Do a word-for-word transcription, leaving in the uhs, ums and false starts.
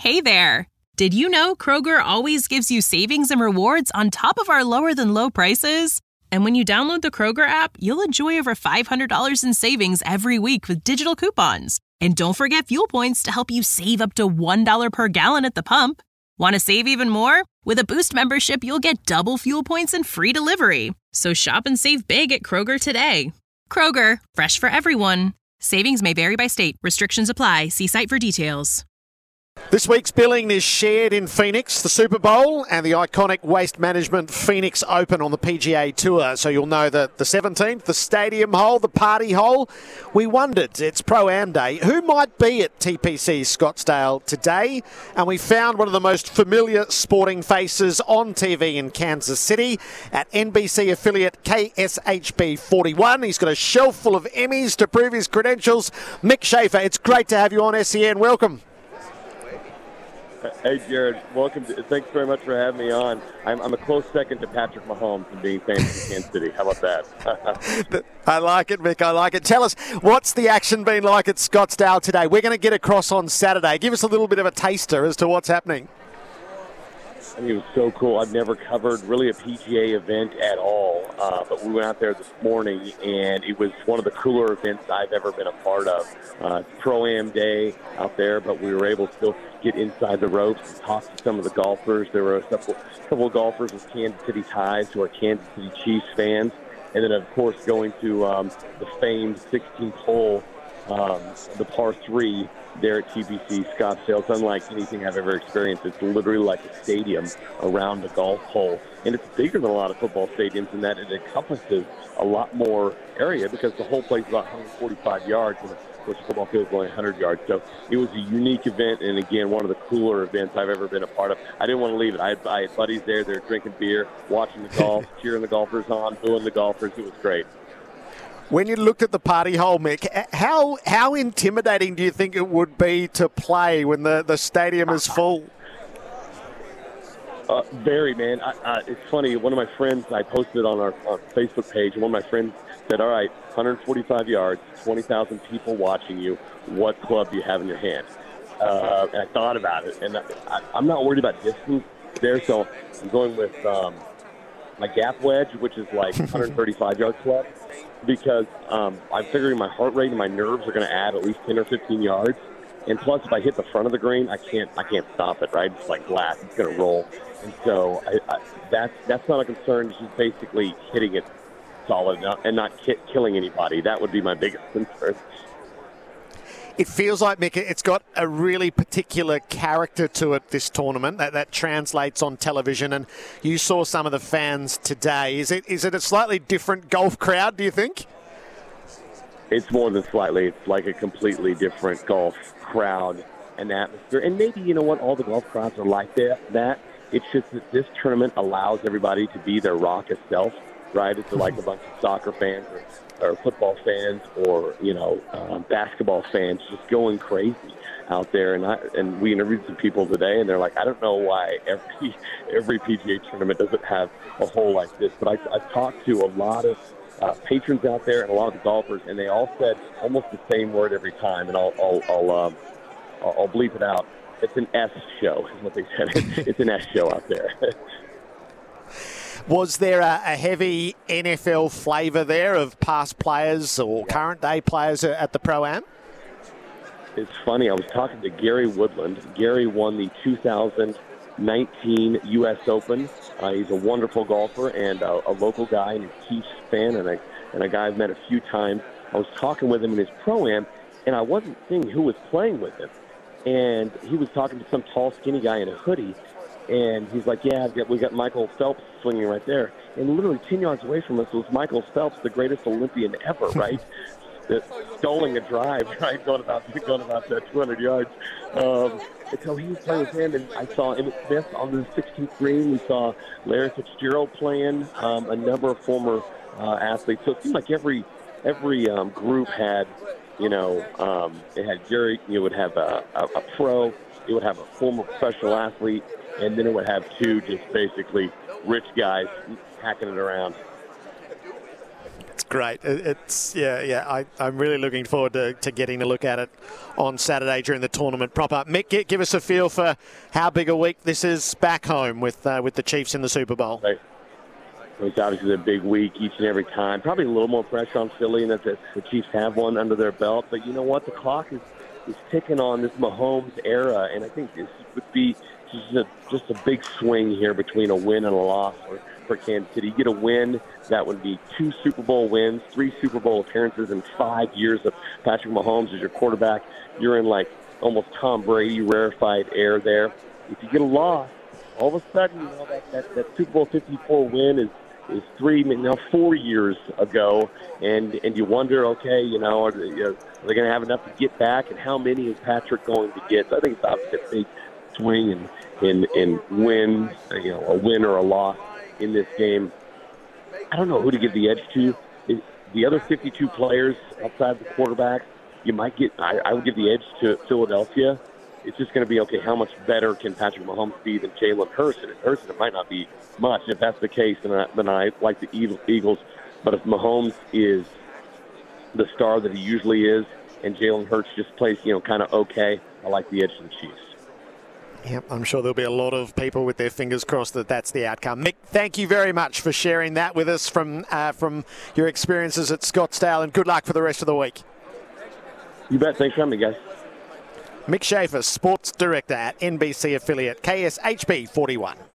Hey there! Did you know Kroger always gives you savings and rewards on top of our lower-than-low prices? And when you download the Kroger app, you'll enjoy over five hundred dollars in savings every week with digital coupons. And don't forget fuel points to help you save up to one dollar per gallon at the pump. Want to save even more? With a Boost membership, you'll get double fuel points and free delivery. So shop and save big at Kroger today. Kroger, fresh for everyone. Savings may vary by state. Restrictions apply. See site for details. This week's billing is shared in Phoenix, the Super Bowl and the iconic Waste Management Phoenix Open on the P G A Tour. So you'll know that the seventeenth, the stadium hole, the party hole. We wondered, it's Pro-Am Day, who might be at T P C Scottsdale today? And we found one of the most familiar sporting faces on T V in Kansas City at N B C affiliate K S H B forty-one. He's got a shelf full of Emmys to prove his credentials. Mick Schaefer, it's great to have you on S E N. Welcome. Hey, Jared. Welcome. To, thanks very much for having me on. I'm, I'm a close second to Patrick Mahomes in being famous in Kansas City. How about that? I like it, Mick. I like it. Tell us, what's the action been like at Scottsdale today? We're going to get across on Saturday. Give us a little bit of a taster as to what's happening. I mean, it was so cool. I've never covered really a P G A event at all, uh, but we went out there this morning, and it was one of the cooler events I've ever been a part of. Uh, Pro-Am Day out there, but we were able to still get inside the ropes and talk to some of the golfers. There were a couple, couple of golfers with Kansas City ties who are Kansas City Chiefs fans, and then, of course, going to um, the famed sixteenth hole, um, the par three, there at T P C Scottsdale. It's unlike anything I've ever experienced. It's literally like a stadium around a golf hole. And it's bigger than a lot of football stadiums in that it encompasses a lot more area because the whole place is about one hundred forty-five yards, and of course the football field is only one hundred yards. So it was a unique event, and again, one of the cooler events I've ever been a part of. I didn't want to leave it. I had, I had buddies there. They were drinking beer, watching the golf, cheering the golfers on, booing the golfers. It was great. When you looked at the party hole, Mick, how how intimidating do you think it would be to play when the, the stadium is full? Uh, very, man. I, uh, it's funny. One of my friends, I posted on our, our Facebook page, and one of my friends said, all right, one hundred forty-five yards, twenty thousand people watching you. What club do you have in your hand? Uh, and I thought about it, and I, I'm not worried about distance there, so I'm going with um, my gap wedge, which is like one hundred thirty-five yards left. Because um, I'm figuring my heart rate and my nerves are going to add at least ten or fifteen yards. And plus, if I hit the front of the green, I can't I can't stop it, right? It's like glass. It's going to roll. And so I, I, that's, that's not a concern. It's just basically hitting it solid and not ki- killing anybody. That would be my biggest concern. It feels like, Mick, it's got a really particular character to it, this tournament, that, that translates on television. And you saw some of the fans today. Is it is it a slightly different golf crowd, do you think? It's more than slightly. It's like a completely different golf crowd and atmosphere. And maybe, you know what, all the golf crowds are like that. that. It's just that this tournament allows everybody to be their raucous self, right? It's like a bunch of soccer fans or or football fans or, you know, um, basketball fans just going crazy out there. And I, and we interviewed some people today, and they're like, I don't know why every every P G A tournament doesn't have a hole like this. But I, I've talked to a lot of uh, patrons out there and a lot of the golfers, and they all said almost the same word every time. And I'll I'll I'll, um, I'll, I'll bleep it out. It's an S show, is what they said. It's an S show out there. Was there a, a heavy N F L flavour there of past players or yeah. current day players at the Pro-Am? It's funny. I was talking to Gary Woodland. Gary won the two thousand nineteen U S Open. Uh, he's a wonderful golfer and a, a local guy and a Chiefs fan and a, and a guy I've met a few times. I was talking with him in his Pro-Am, and I wasn't seeing who was playing with him. And he was talking to some tall, skinny guy in a hoodie. And he's like, yeah, I've got, we got Michael Phelps swinging right there. And literally ten yards away from us was Michael Phelps, the greatest Olympian ever, right? Stoling a drive, right, going about going about that two hundred yards. Um, and so he was playing with him, and I saw Emmitt Smith on the sixteenth green. We saw Larry Fitzgerald playing, um, a number of former uh, athletes. So it seemed like every every um, group had, you know, um, it had Jerry. You would have a, a, a pro. It would have a former professional athlete. And then it would have two just basically rich guys hacking it around. great. It's yeah, yeah. I, I'm really looking forward to, to getting a look at it on Saturday during the tournament proper. Mick, give us a feel for how big a week this is back home with uh, with the Chiefs in the Super Bowl. Right. It's obviously a big week each and every time. Probably a little more pressure on Philly, and that the, the Chiefs have one under their belt. But you know what? The clock is, is ticking on this Mahomes era, and I think this would be just a, just a big swing here between a win and a loss for, for Kansas City. You get a win, that would be two Super Bowl wins, three Super Bowl appearances, and five years of Patrick Mahomes as your quarterback. You're in like almost Tom Brady rarefied air there. If you get a loss, all of a sudden, you know, that, that, that Super Bowl fifty-four win is is three, now four years ago, and and you wonder, okay, you know, are they, you know, are they going to have enough to get back, and how many is Patrick going to get? So I think it's obviously a big swing in in, in wins, you know, a win or a loss in this game. I don't know who to give the edge to. The other fifty-two players outside the quarterbacks, you might get. I, I would give the edge to Philadelphia. It's just going to be, okay, how much better can Patrick Mahomes be than Jalen Hurts? And Hurts, it might not be much. If that's the case, then I, then I like the Eagles. But if Mahomes is the star that he usually is and Jalen Hurts just plays, you know, kind of okay, I like the edge of the Chiefs. Yep, I'm sure there'll be a lot of people with their fingers crossed that that's the outcome. Mick, thank you very much for sharing that with us from uh, from your experiences at Scottsdale, and good luck for the rest of the week. You bet. Thanks for having me, guys. Mick Schaefer, Sports Director at N B C affiliate K S H B forty-one.